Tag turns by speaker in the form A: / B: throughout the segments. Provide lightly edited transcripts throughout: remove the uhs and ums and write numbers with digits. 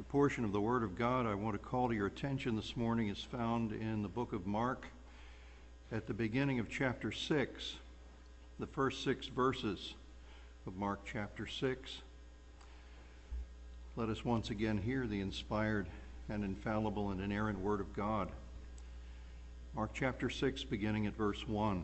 A: portion of the Word of God I want to call to your attention this morning is found in the book of Mark at the beginning of chapter 6, the first 6 verses of Mark chapter 6. Let us once again hear the inspired and infallible and inerrant Word of God. Mark chapter 6, beginning at verse 1.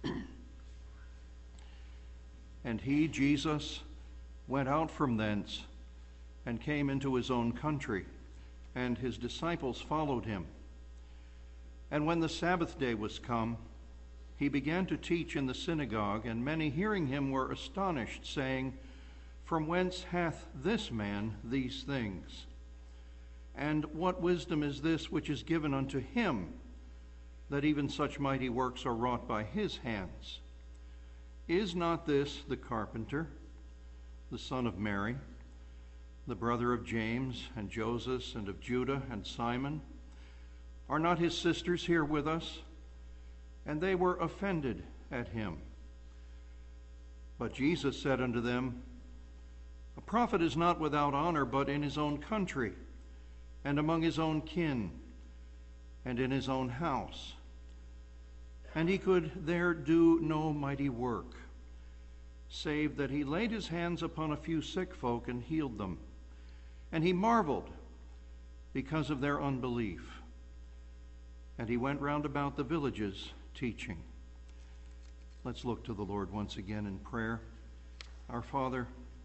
A: And he, Jesus, went out from thence and came into his own country, and his disciples followed him. And when the Sabbath day was come, he began to teach in the synagogue, and many hearing him were astonished, saying, From whence hath this man these things? And what wisdom is this which is given unto him, that even such mighty works are wrought by his hands? Is not this the carpenter, the son of Mary, the brother of James and Joseph and of Judah and Simon? Are not his sisters here with us? And they were offended at him. But Jesus said unto them, A prophet is not without honor, but in his own country, and among his own kin, and in his own house. And he could there do no mighty work, save that he laid his hands upon a few sick folk and healed them. And he marveled because of their unbelief. And he went round about the villages teaching. Let's look to the Lord once again in prayer. Our Father,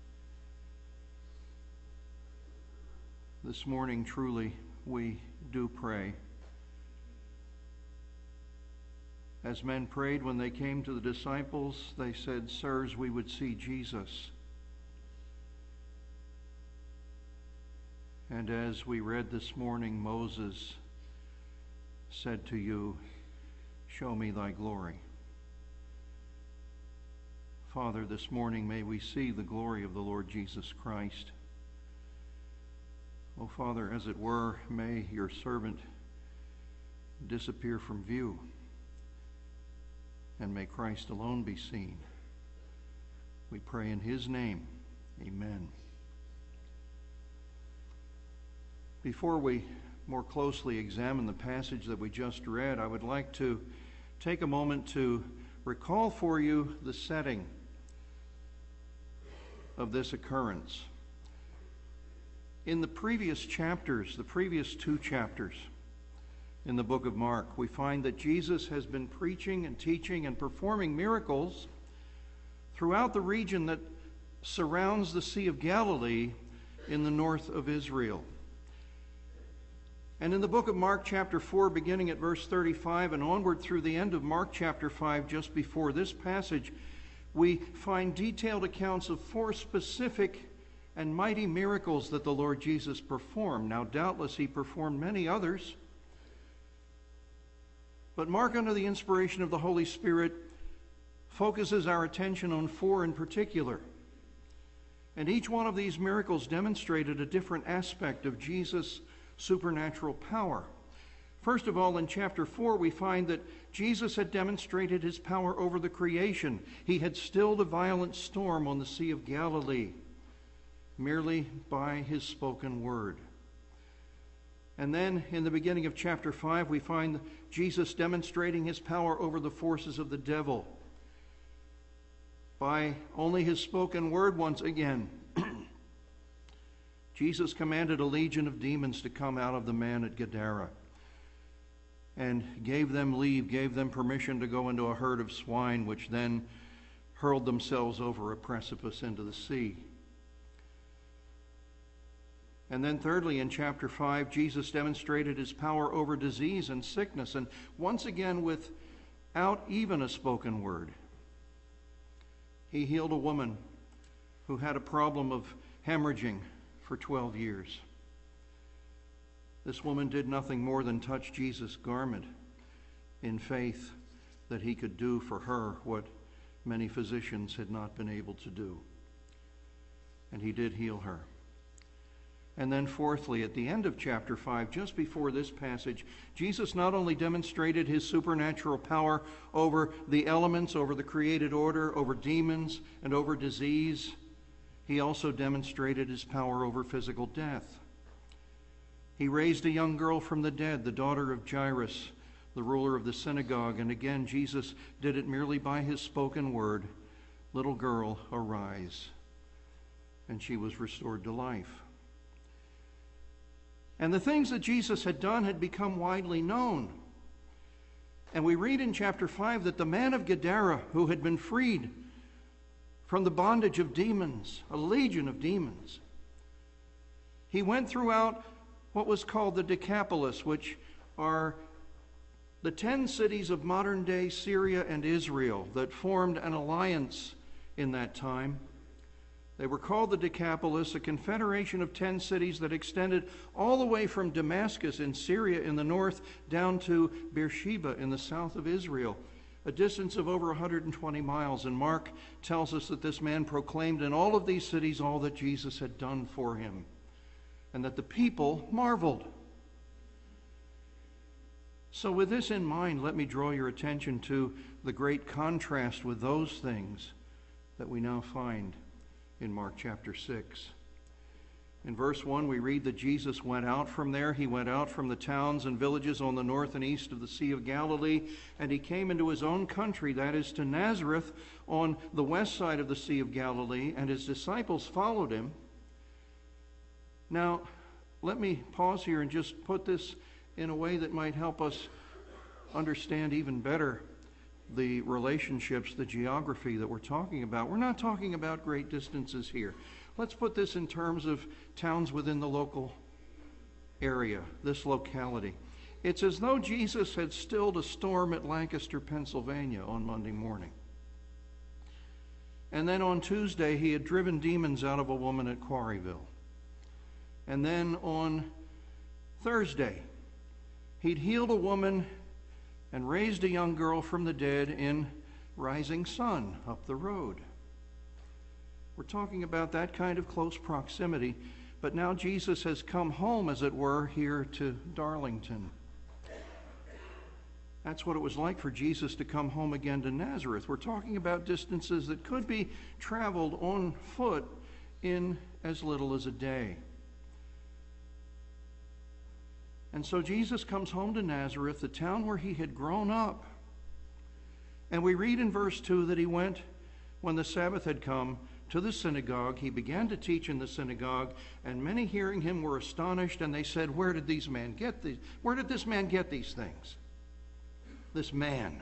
A: this morning truly we do pray. As men prayed when they came to the disciples, they said, Sirs, we would see Jesus. And as we read this morning, Moses said to you, Show me thy glory. Father, this morning may we see the glory of the Lord Jesus Christ. Oh, Father, as it were, may your servant disappear from view, and may Christ alone be seen. We pray in his name. Amen. Before we more closely examine the passage that we just read, I would like to take a moment to recall for you the setting of this occurrence. In the previous chapters, the previous 2 chapters in the book of Mark, we find that Jesus has been preaching and teaching and performing miracles throughout the region that surrounds the Sea of Galilee in the north of Israel. And in the book of Mark chapter 4, beginning at verse 35 and onward through the end of Mark chapter 5, just before this passage, we find detailed accounts of 4 specific and mighty miracles that the Lord Jesus performed. Now, doubtless he performed many others, but Mark, under the inspiration of the Holy Spirit, focuses our attention on 4 in particular. And each one of these miracles demonstrated a different aspect of Jesus' supernatural power. First of all, in chapter 4, we find that Jesus had demonstrated his power over the creation. He had stilled a violent storm on the Sea of Galilee merely by his spoken word. And then in the beginning of chapter 5, we find Jesus demonstrating his power over the forces of the devil by only his spoken word once again. Jesus commanded a legion of demons to come out of the man at Gadara and gave them leave, gave them permission to go into a herd of swine, which then hurled themselves over a precipice into the sea. And then thirdly, in chapter 5, Jesus demonstrated his power over disease and sickness, and once again without even a spoken word. He healed a woman who had a problem of hemorrhaging for 12 years. This woman did nothing more than touch Jesus' garment in faith that he could do for her what many physicians had not been able to do. And he did heal her. And then fourthly, at the end of chapter 5, just before this passage, Jesus not only demonstrated his supernatural power over the elements, over the created order, over demons, and over disease, he also demonstrated his power over physical death. He raised a young girl from the dead, the daughter of Jairus, the ruler of the synagogue. And again, Jesus did it merely by his spoken word. Little girl, arise. And she was restored to life. And the things that Jesus had done had become widely known. And we read in chapter 5 that the man of Gadara, who had been freed from the bondage of demons, a legion of demons, he went throughout what was called the Decapolis, which are the 10 cities of modern-day Syria and Israel that formed an alliance in that time. They were called the Decapolis, a confederation of 10 cities that extended all the way from Damascus in Syria in the north down to Beersheba in the south of Israel, a distance of over 120 miles. And Mark tells us that this man proclaimed in all of these cities all that Jesus had done for him, and that the people marveled. So with this in mind, let me draw your attention to the great contrast with those things that we now find in Mark chapter 6. In verse 1, we read that Jesus went out from there. He went out from the towns and villages on the north and east of the Sea of Galilee, and he came into his own country, that is, to Nazareth on the west side of the Sea of Galilee, and his disciples followed him. Now, let me pause here and just put this in a way that might help us understand even better the relationships, the geography that we're talking about. We're not talking about great distances here. Let's put this in terms of towns within the local area, this locality. It's as though Jesus had stilled a storm at Lancaster, Pennsylvania on Monday morning. And then on Tuesday, he had driven demons out of a woman at Quarryville. And then on Thursday, he'd healed a woman and raised a young girl from the dead in Rising Sun up the road. We're talking about that kind of close proximity, but now Jesus has come home, as it were, here to Darlington. That's what it was like for Jesus to come home again to Nazareth. We're talking about distances that could be traveled on foot in as little as a day. And so Jesus comes home to Nazareth, the town where he had grown up. And we read in verse 2 that he went, when the Sabbath had come, to the synagogue. He began to teach in the synagogue, and many hearing him were astonished, and they said, Where did this man get these things? This man.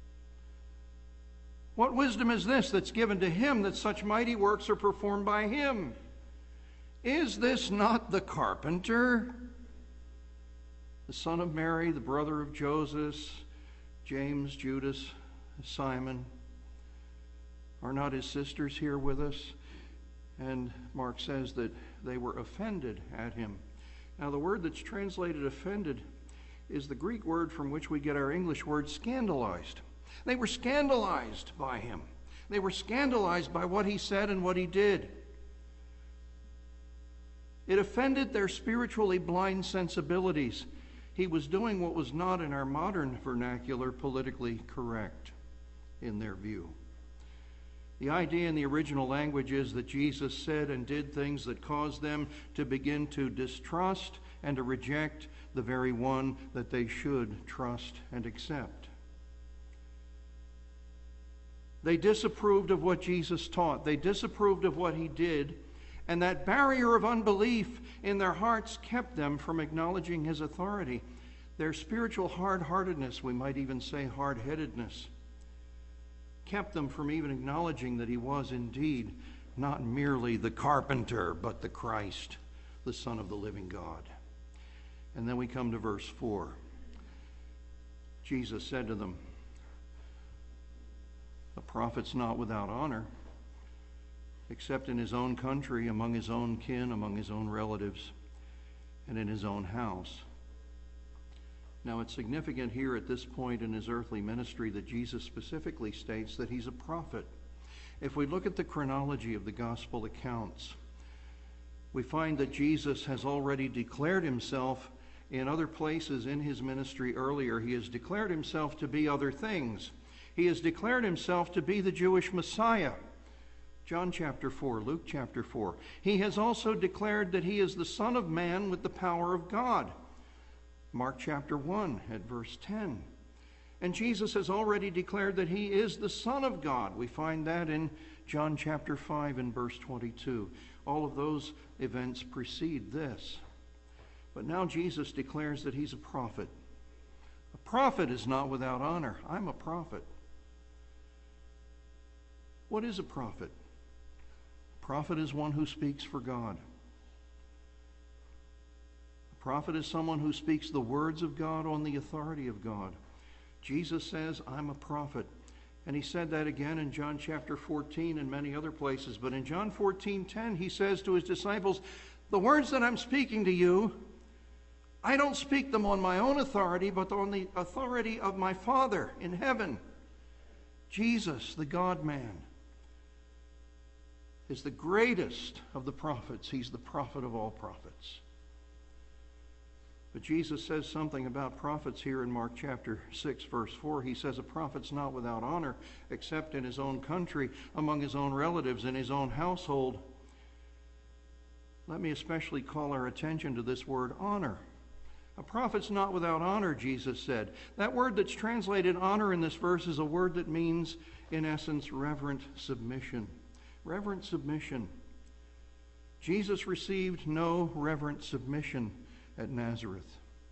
A: What wisdom is this that's given to him, that such mighty works are performed by him? Is this not the carpenter, the son of Mary, the brother of Joseph, James, Judas, Simon? Are not his sisters here with us? And Mark says that they were offended at him. Now, the word that's translated offended is the Greek word from which we get our English word scandalized. They were scandalized by him. They were scandalized by what he said and what he did. It offended their spiritually blind sensibilities. He was doing what was not, in our modern vernacular, politically correct in their view. The idea in the original language is that Jesus said and did things that caused them to begin to distrust and to reject the very one that they should trust and accept. They disapproved of what Jesus taught. They disapproved of what he did. And that barrier of unbelief in their hearts kept them from acknowledging his authority. Their spiritual hard-heartedness, we might even say hard-headedness, kept them from even acknowledging that he was indeed not merely the carpenter, but the Christ, the Son of the living God. And then we come to verse 4. Jesus said to them, "A prophet's not without honor, except in his own country, among his own kin, among his own relatives, and in his own house." Now, it's significant here at this point in his earthly ministry that Jesus specifically states that he's a prophet. If we look at the chronology of the gospel accounts, we find that Jesus has already declared himself in other places in his ministry earlier. He has declared himself to be other things. He has declared himself to be the Jewish Messiah, John chapter 4, Luke chapter 4. He has also declared that he is the Son of Man with the power of God. Mark chapter 1 at verse 10. And Jesus has already declared that he is the Son of God. We find that in John chapter 5 and verse 22. All of those events precede this. But now Jesus declares that he's a prophet. A prophet is not without honor. I'm a prophet. What is a prophet? A prophet is one who speaks for God. A prophet is someone who speaks the words of God on the authority of God. Jesus says, I'm a prophet. And he said that again in John chapter 14 and many other places. But in John 14:10, he says to his disciples, the words that I'm speaking to you, I don't speak them on my own authority, but on the authority of my Father in heaven. Jesus, the God-man, is the greatest of the prophets. He's the prophet of all prophets. But Jesus says something about prophets here in Mark chapter 6, verse 4. He says, a prophet's not without honor, except in his own country, among his own relatives, in his own household. Let me especially call our attention to this word, honor. A prophet's not without honor, Jesus said. That word that's translated honor in this verse is a word that means, in essence, reverent submission. Reverent submission. Jesus received no reverent submission at Nazareth.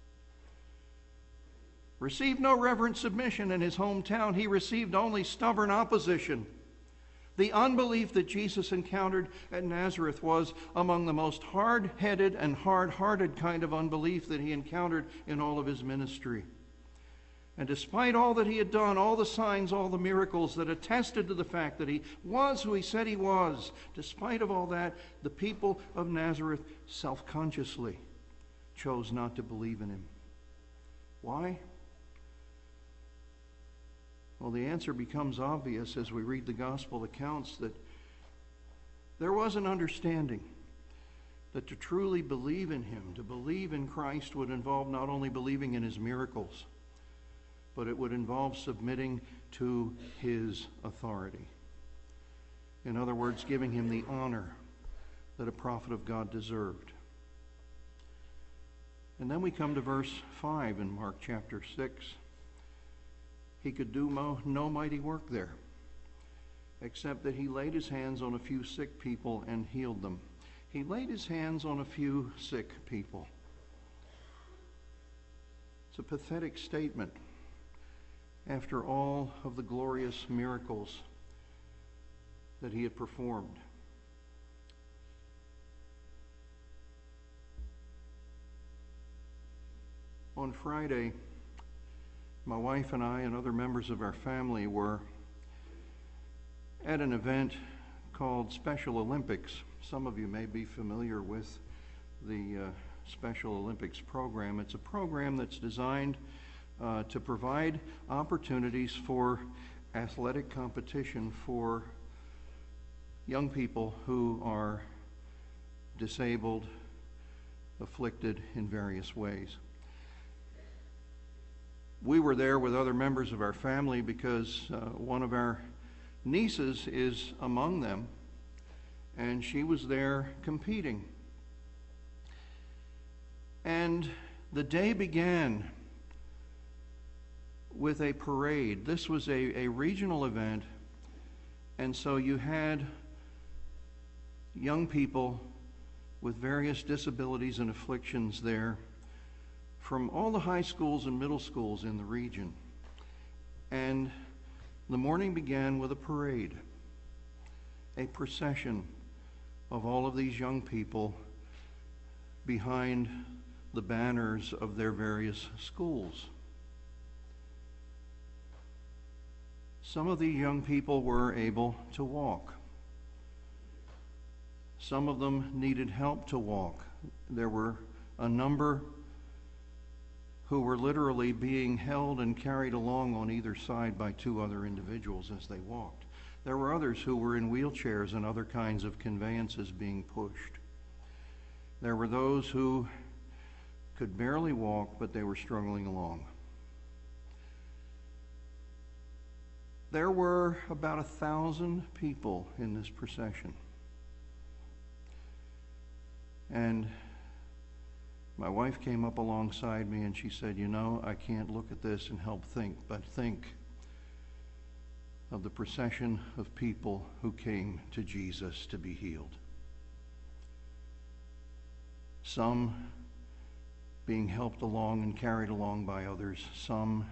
A: Received no reverent submission in his hometown. He received only stubborn opposition. The unbelief that Jesus encountered at Nazareth was among the most hard-headed and hard-hearted kind of unbelief that he encountered in all of his ministry. And despite all that he had done, all the signs, all the miracles that attested to the fact that he was who he said he was, despite of all that, the people of Nazareth self-consciously chose not to believe in him. Why? Well, the answer becomes obvious as we read the gospel accounts that there was an understanding that to truly believe in him, to believe in Christ, would involve not only believing in his miracles, but it would involve submitting to his authority. In other words, giving him the honor that a prophet of God deserved. And then we come to verse 5 in Mark chapter 6. He could do no mighty work there, except that he laid his hands on a few sick people and healed them. He laid his hands on a few sick people. It's a pathetic statement after all of the glorious miracles that he had performed. On Friday, my wife and I and other members of our family were at an event called Special Olympics. Some of you may be familiar with the Special Olympics program. It's a program that's designed to provide opportunities for athletic competition for young people who are disabled, afflicted in various ways. We were there with other members of our family because one of our nieces is among them, and she was there competing. And the day began with a parade. This was a regional event, and so you had young people with various disabilities and afflictions there from all the high schools and middle schools in the region. And the morning began with a parade, a procession of all of these young people behind the banners of their various schools. Some of these young people were able to walk. Some of them needed help to walk. There were a number who were literally being held and carried along on either side by two other individuals as they walked. There were others who were in wheelchairs and other kinds of conveyances being pushed. There were those who could barely walk, but they were struggling along. There were about 1,000 people in this procession. And my wife came up alongside me and she said, "You know, I can't look at this and help think, but think of the procession of people who came to Jesus to be healed. Some being helped along and carried along by others, some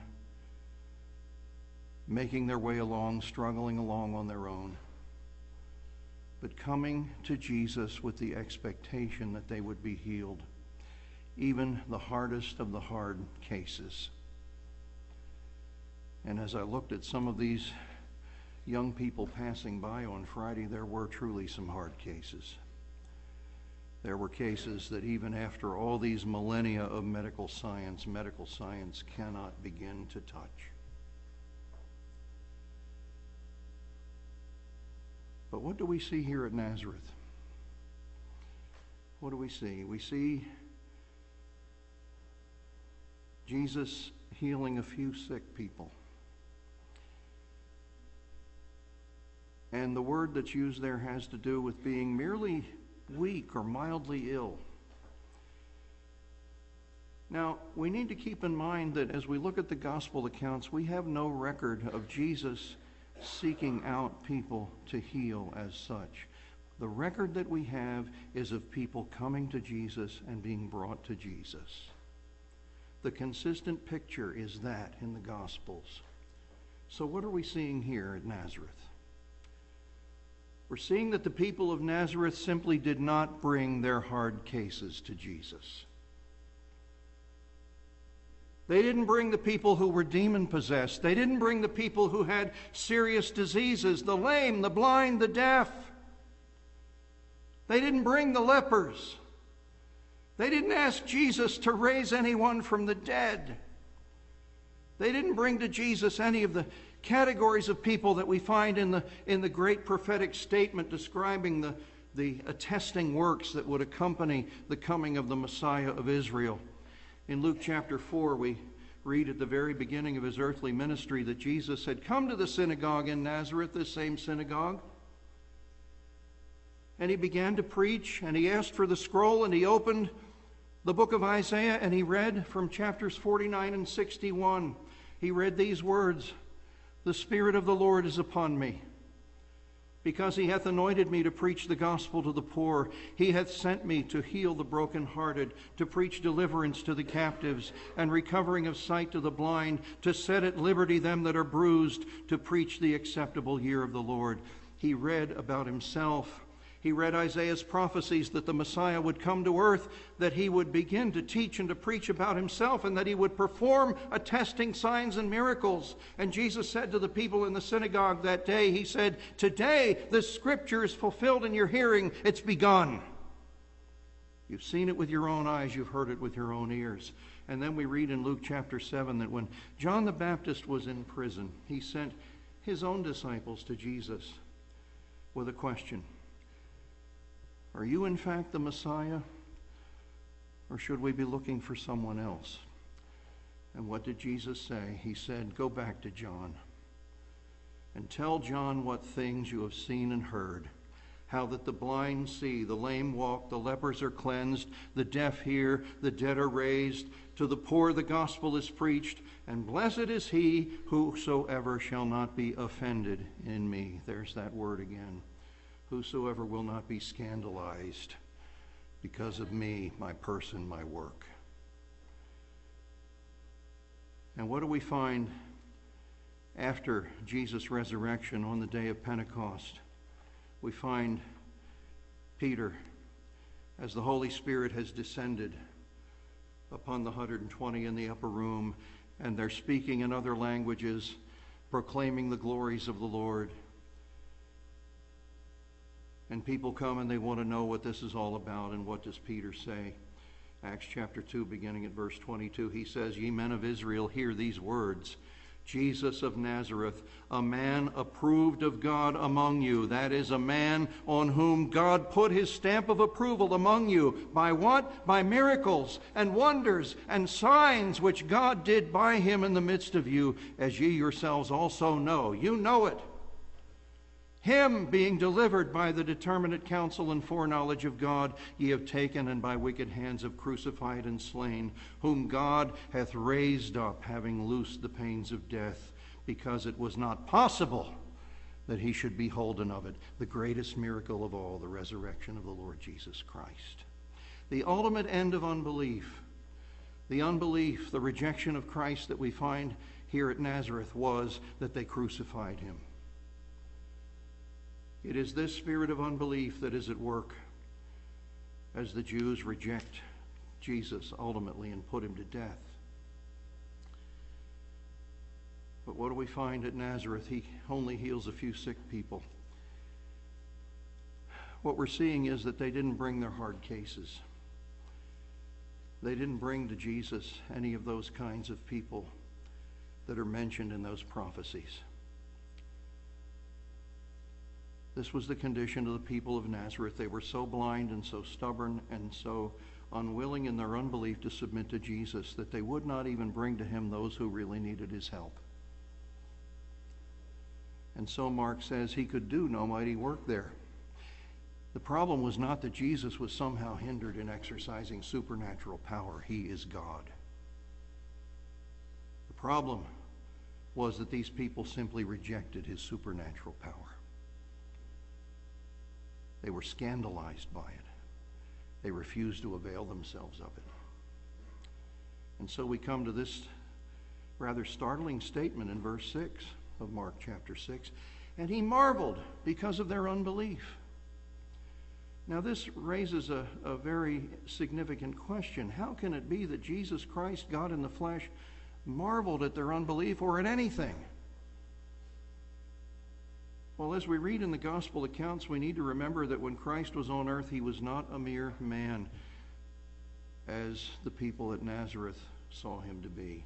A: making their way along, struggling along on their own, but coming to Jesus with the expectation that they would be healed, even the hardest of the hard cases." And as I looked at some of these young people passing by on Friday, there were truly some hard cases. There were cases that even after all these millennia of medical science cannot begin to touch. But what do we see here at Nazareth? What do we see? We see Jesus healing a few sick people. And the word that's used there has to do with being merely weak or mildly ill. Now, we need to keep in mind that as we look at the gospel accounts, we have no record of Jesus seeking out people to heal as such. The record that we have is of people coming to Jesus and being brought to Jesus. The consistent picture is that in the Gospels. So what are we seeing here at Nazareth? We're seeing that the people of Nazareth simply did not bring their hard cases to Jesus. They didn't bring the people who were demon-possessed. They didn't bring the people who had serious diseases, the lame, the blind, the deaf. They didn't bring the lepers. They didn't ask Jesus to raise anyone from the dead. They didn't bring to Jesus any of the categories of people that we find in the great prophetic statement describing the attesting works that would accompany the coming of the Messiah of Israel. In Luke chapter 4, we read at the very beginning of his earthly ministry that Jesus had come to the synagogue in Nazareth, this same synagogue, and he began to preach, and he asked for the scroll, and he opened the book of Isaiah, and he read from chapters 49 and 61. He read these words, "The Spirit of the Lord is upon me, because he hath anointed me to preach the gospel to the poor. He hath sent me to heal the brokenhearted, to preach deliverance to the captives, and recovering of sight to the blind, to set at liberty them that are bruised, to preach the acceptable year of the Lord." He read about himself. He read Isaiah's prophecies that the Messiah would come to earth, that he would begin to teach and to preach about himself, and that he would perform attesting signs and miracles. And Jesus said to the people in the synagogue that day, he said, "Today the scripture is fulfilled in your hearing. It's begun." You've seen it with your own eyes. You've heard it with your own ears. And then we read in Luke chapter 7 that when John the Baptist was in prison, he sent his own disciples to Jesus with a question. "Are you in fact the Messiah, or should we be looking for someone else?" And what did Jesus say? He said, "Go back to John and tell John what things you have seen and heard, how that the blind see, the lame walk, the lepers are cleansed, the deaf hear, the dead are raised, to the poor the gospel is preached, and blessed is he whosoever shall not be offended in me." There's that word again. Whosoever will not be scandalized because of me, my person, my work. And what do we find after Jesus' resurrection on the day of Pentecost? We find Peter, as the Holy Spirit has descended upon the 120 in the upper room, and they're speaking in other languages, proclaiming the glories of the Lord. And people come and they want to know what this is all about. And what does Peter say? Acts chapter 2, beginning at verse 22, he says, "Ye men of Israel, hear these words. Jesus of Nazareth, a man approved of God among you. That is, a man on whom God put his stamp of approval among you. By what? By miracles and wonders and signs which God did by him in the midst of you, as ye yourselves also know. You know it. Him being delivered by the determinate counsel and foreknowledge of God, ye have taken, and by wicked hands have crucified and slain, whom God hath raised up, having loosed the pains of death, because it was not possible that he should be holden of it. The greatest miracle of all, the resurrection of the Lord Jesus Christ. The ultimate end of unbelief, the rejection of Christ that we find here at Nazareth, was that they crucified him. It is this spirit of unbelief that is at work as the Jews reject Jesus ultimately and put him to death. But what do we find at Nazareth? He only heals a few sick people. What we're seeing is that they didn't bring their hard cases. They didn't bring to Jesus any of those kinds of people that are mentioned in those prophecies. This was the condition of the people of Nazareth. They were so blind and so stubborn and so unwilling in their unbelief to submit to Jesus that they would not even bring to him those who really needed his help. And so Mark says he could do no mighty work there. The problem was not that Jesus was somehow hindered in exercising supernatural power. He is God. The problem was that these people simply rejected his supernatural power. They were scandalized by it. They refused to avail themselves of it. And so we come to this rather startling statement in verse 6 of Mark chapter 6. And he marveled because of their unbelief. Now this raises a very significant question. How can it be that Jesus Christ, God in the flesh, marveled at their unbelief or at anything? Well, as we read in the gospel accounts, we need to remember that when Christ was on earth, he was not a mere man, as the people at Nazareth saw him to be.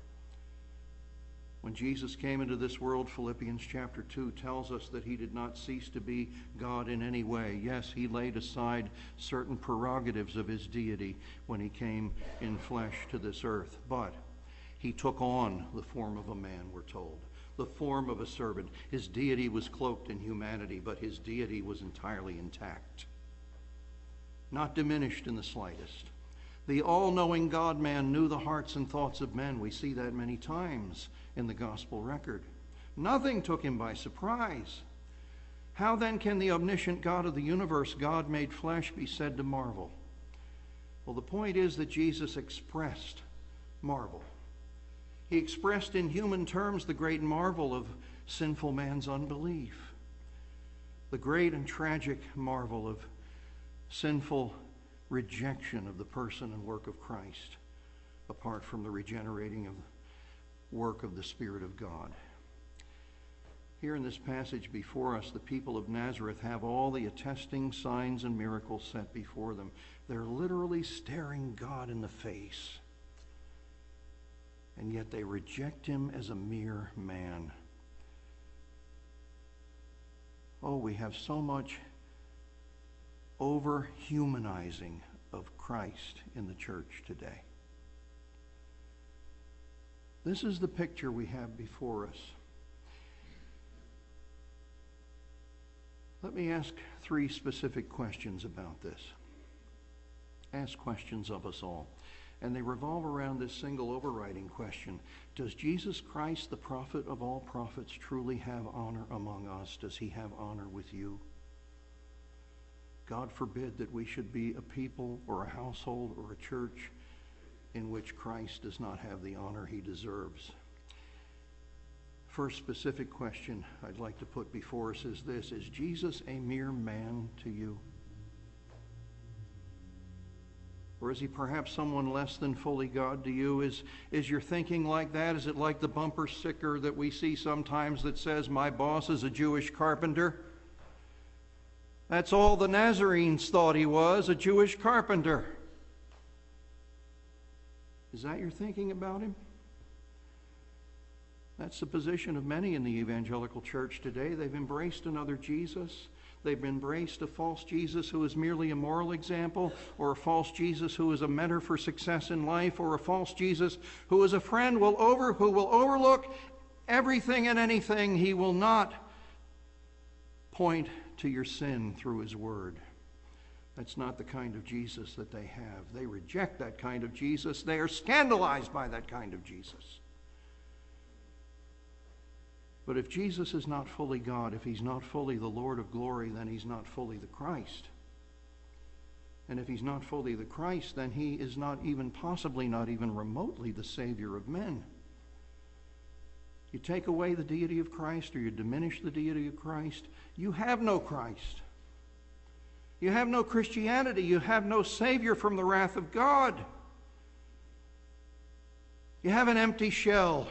A: When Jesus came into this world, Philippians chapter 2 tells us that he did not cease to be God in any way. Yes, he laid aside certain prerogatives of his deity when he came in flesh to this earth, but he took on the form of a man, we're told. The form of a servant. His deity was cloaked in humanity, but his deity was entirely intact, not diminished in the slightest. The all-knowing God-man knew the hearts and thoughts of men. We see that many times in the gospel record. Nothing took him by surprise. How then can the omniscient God of the universe, God made flesh, be said to marvel? Well, the point is that Jesus expressed marvel. He expressed in human terms the great marvel of sinful man's unbelief, the great and tragic marvel of sinful rejection of the person and work of Christ, apart from the regenerating of work of the Spirit of God. Here in this passage before us, the people of Nazareth have all the attesting signs and miracles set before them. They're literally staring God in the face. And yet they reject him as a mere man. Oh, we have so much over-humanizing of Christ in the church today. This is the picture we have before us. Let me ask 3 specific questions about this. Ask questions of us all. And they revolve around this single overriding question. Does Jesus Christ, the prophet of all prophets, truly have honor among us? Does he have honor with you? God forbid that we should be a people or a household or a church in which Christ does not have the honor he deserves. First specific question I'd like to put before us is this: is Jesus a mere man to you? Or is he perhaps someone less than fully God to you? Is your thinking like that? Is it like the bumper sticker that we see sometimes that says, "My boss is a Jewish carpenter"? That's all the Nazarenes thought he was, a Jewish carpenter. Is that your thinking about him? That's the position of many in the evangelical church today. They've embraced another Jesus. They've embraced a false Jesus who is merely a moral example, or a false Jesus who is a mentor for success in life, or a false Jesus who is a friend who will overlook everything and anything. He will not point to your sin through his word. That's not the kind of Jesus that they have. They reject that kind of Jesus. They are scandalized by that kind of Jesus. But if Jesus is not fully God, if he's not fully the Lord of glory, then he's not fully the Christ. And if he's not fully the Christ, then he is not even remotely the Savior of men. You take away the deity of Christ, or you diminish the deity of Christ, you have no Christ. You have no Christianity. You have no Savior from the wrath of God. You have an empty shell.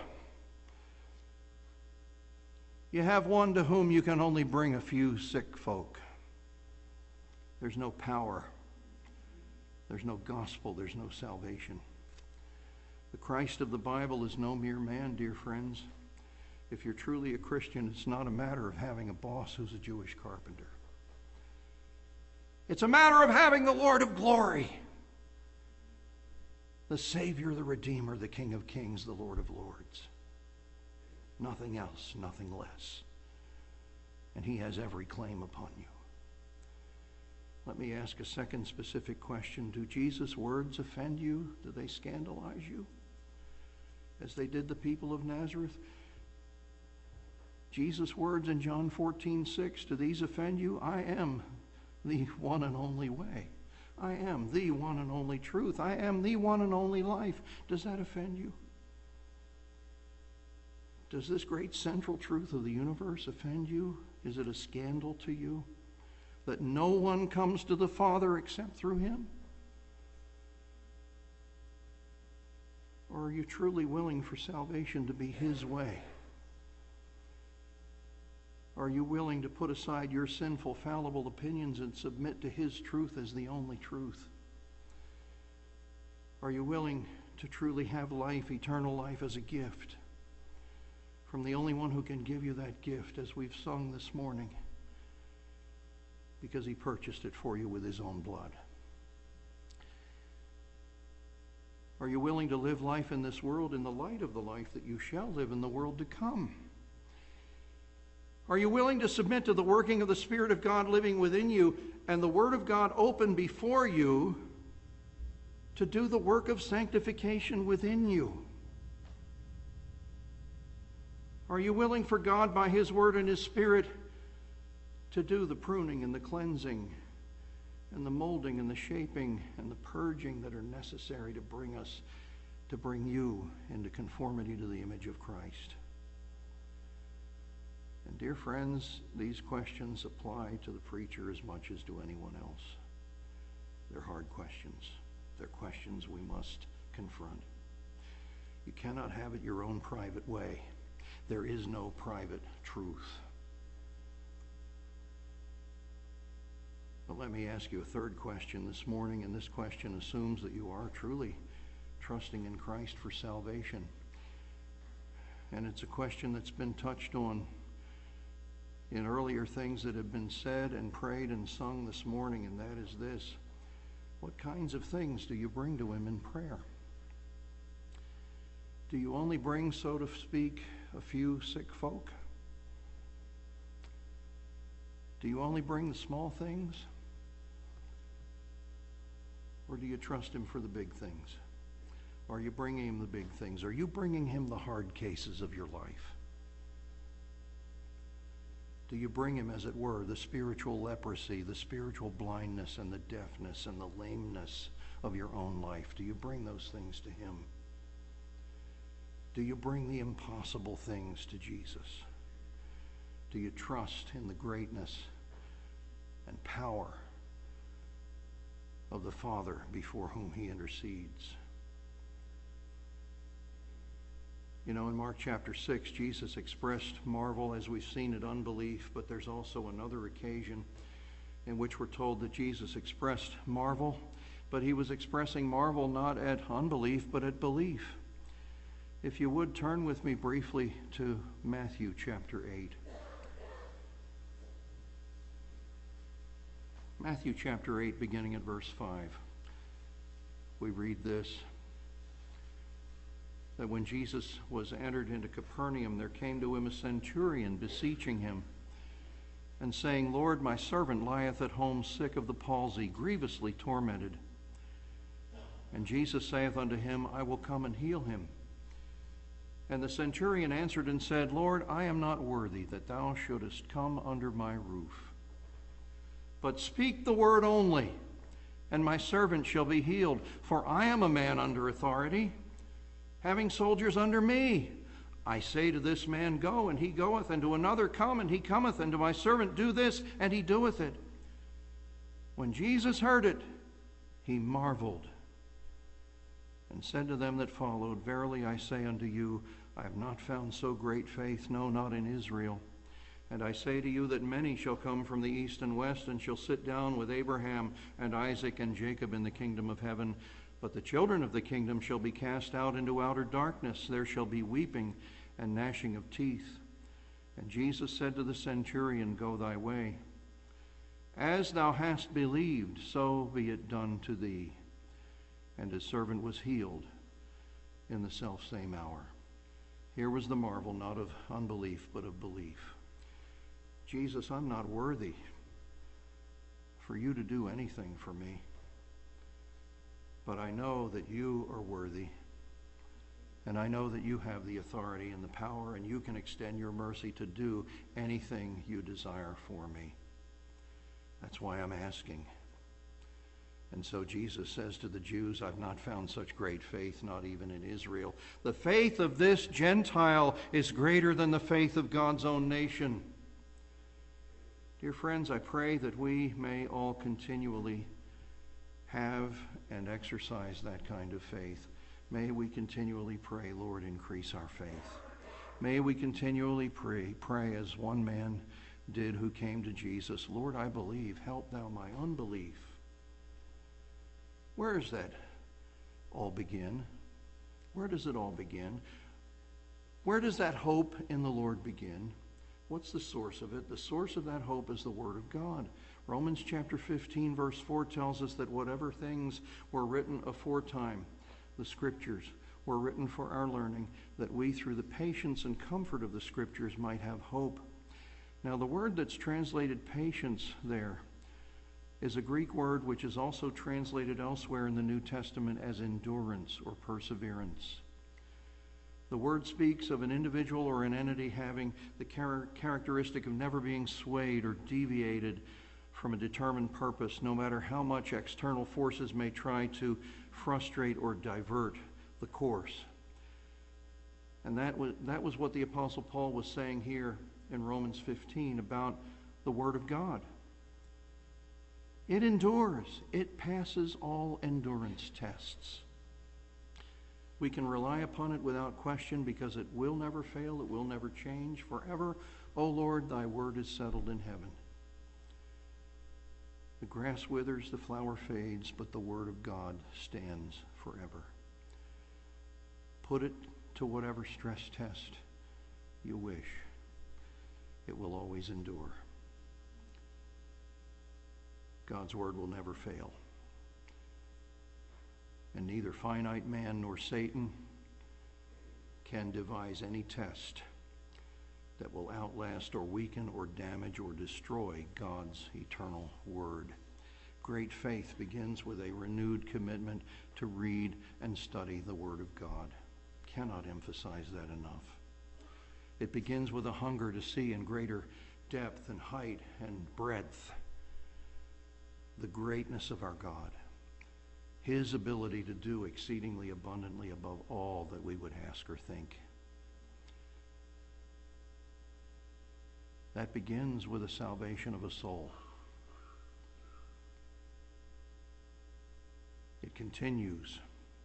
A: You have one to whom you can only bring a few sick folk. There's no power. There's no gospel. There's no salvation. The Christ of the Bible is no mere man, dear friends. If you're truly a Christian, it's not a matter of having a boss who's a Jewish carpenter. It's a matter of having the Lord of glory, the Savior, the Redeemer, the King of kings, the Lord of lords. Nothing else, nothing less. And he has every claim upon you. Let me ask a second specific question. Do Jesus' words offend you? Do they scandalize you? As they did the people of Nazareth? Jesus' words in John 14:6, do these offend you? I am the one and only way. I am the one and only truth. I am the one and only life. Does that offend you? Does this great central truth of the universe offend you? Is it a scandal to you that no one comes to the Father except through him? Or are you truly willing for salvation to be his way? Are you willing to put aside your sinful, fallible opinions and submit to his truth as the only truth? Are you willing to truly have life, eternal life, as a gift from the only one who can give you that gift, as we've sung this morning, because he purchased it for you with his own blood? Are you willing to live life in this world in the light of the life that you shall live in the world to come? Are you willing to submit to the working of the Spirit of God living within you and the Word of God open before you to do the work of sanctification within you? Are you willing for God by his Word and his Spirit to do the pruning and the cleansing and the molding and the shaping and the purging that are necessary to bring you into conformity to the image of Christ? And dear friends, these questions apply to the preacher as much as to anyone else. They're hard questions. They're questions we must confront. You cannot have it your own private way. There is no private truth. But let me ask you a third question this morning, and this question assumes that you are truly trusting in Christ for salvation. And it's a question that's been touched on in earlier things that have been said and prayed and sung this morning, and that is this: what kinds of things do you bring to him in prayer? Do you only bring, so to speak, a few sick folk? Do you only bring the small things? Or do you trust him for the big things? Are you bringing him the big things? Are you bringing him the hard cases of your life? Do you bring him, as it were, the spiritual leprosy, the spiritual blindness and the deafness and the lameness of your own life? Do you bring those things to him? Do you bring the impossible things to Jesus? Do you trust in the greatness and power of the Father before whom he intercedes? You know, in Mark chapter 6, Jesus expressed marvel, as we've seen, at unbelief, but there's also another occasion in which we're told that Jesus expressed marvel, but he was expressing marvel not at unbelief, but at belief. If you would, turn with me briefly to Matthew chapter 8. Matthew chapter 8, beginning at verse 5. We read this, that when Jesus was entered into Capernaum, there came to him a centurion beseeching him, and saying, Lord, my servant lieth at home sick of the palsy, grievously tormented. And Jesus saith unto him, I will come and heal him. And the centurion answered and said, Lord, I am not worthy that thou shouldest come under my roof. But speak the word only, and my servant shall be healed. For I am a man under authority, having soldiers under me. I say to this man, go, and he goeth, and to another, come, and he cometh, and to my servant, do this, and he doeth it. When Jesus heard it, he marveled, and said to them that followed, Verily I say unto you, I have not found so great faith, no, not in Israel. And I say to you that many shall come from the east and west, and shall sit down with Abraham and Isaac and Jacob in the kingdom of heaven. But the children of the kingdom shall be cast out into outer darkness. There shall be weeping and gnashing of teeth. And Jesus said to the centurion, Go thy way. As thou hast believed, so be it done to thee. And his servant was healed in the selfsame hour. Here was the marvel, not of unbelief, but of belief. Jesus, I'm not worthy for you to do anything for me. But I know that you are worthy. And I know that you have the authority and the power, and you can extend your mercy to do anything you desire for me. That's why I'm asking. And so Jesus says to the Jews, I've not found such great faith, not even in Israel. The faith of this Gentile is greater than the faith of God's own nation. Dear friends, I pray that we may all continually have and exercise that kind of faith. May we continually pray, Lord, increase our faith. May we continually pray as one man did who came to Jesus, Lord, I believe, help thou my unbelief. Where does that all begin? Where does it all begin? Where does that hope in the Lord begin? What's the source of it? The source of that hope is the Word of God. Romans chapter 15, verse 4 tells us that whatever things were written aforetime, the Scriptures, were written for our learning, that we, through the patience and comfort of the Scriptures, might have hope. Now, the word that's translated patience there is a Greek word which is also translated elsewhere in the New Testament as endurance or perseverance. The word speaks of an individual or an entity having the characteristic of never being swayed or deviated from a determined purpose, no matter how much external forces may try to frustrate or divert the course. And that was what the Apostle Paul was saying here in Romans 15 about the Word of God. It endures. It passes all endurance tests. We can rely upon it without question because it will never fail. It will never change forever. O Lord, thy word is settled in heaven. The grass withers, the flower fades, but the word of God stands forever. Put it to whatever stress test you wish. It will always endure. God's word will never fail. And neither finite man nor Satan can devise any test that will outlast or weaken or damage or destroy God's eternal word. Great faith begins with a renewed commitment to read and study the Word of God. Cannot emphasize that enough. It begins with a hunger to see in greater depth and height and breadth the greatness of our God. His ability to do exceedingly abundantly above all that we would ask or think. That begins with the salvation of a soul. It continues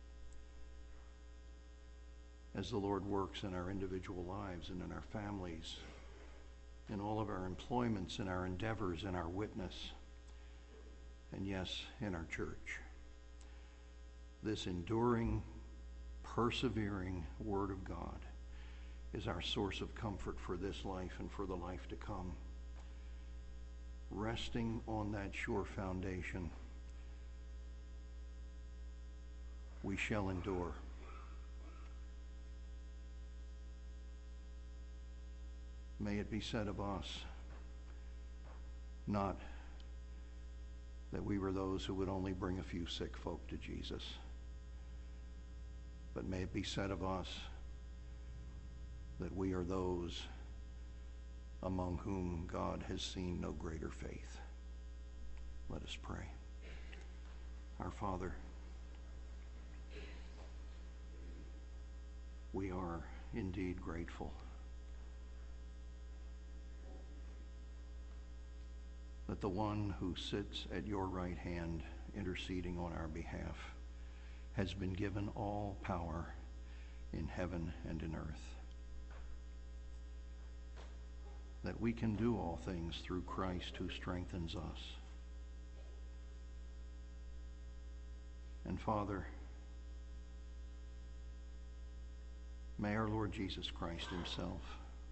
A: as the Lord works in our individual lives and in our families, in all of our employments, in our endeavors, in our witness, and yes, in our church. This enduring, persevering Word of God is our source of comfort for this life and for the life to come. Resting on that sure foundation, we shall endure. May it be said of us, not that we were those who would only bring a few sick folk to Jesus, but may it be said of us that we are those among whom God has seen no greater faith. Let us pray. Our Father, we are indeed grateful that the one who sits at your right hand interceding on our behalf has been given all power in heaven and in earth, that we can do all things through Christ who strengthens us. And Father, may our Lord Jesus Christ himself,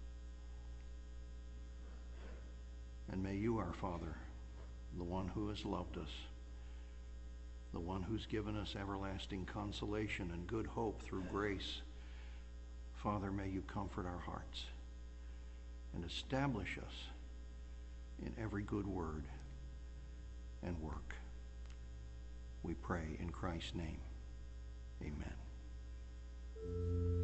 A: and may you, our Father, the one who has loved us, the one who's given us everlasting consolation and good hope through grace, Father, may you comfort our hearts and establish us in every good word and work. We pray in Christ's name. Amen.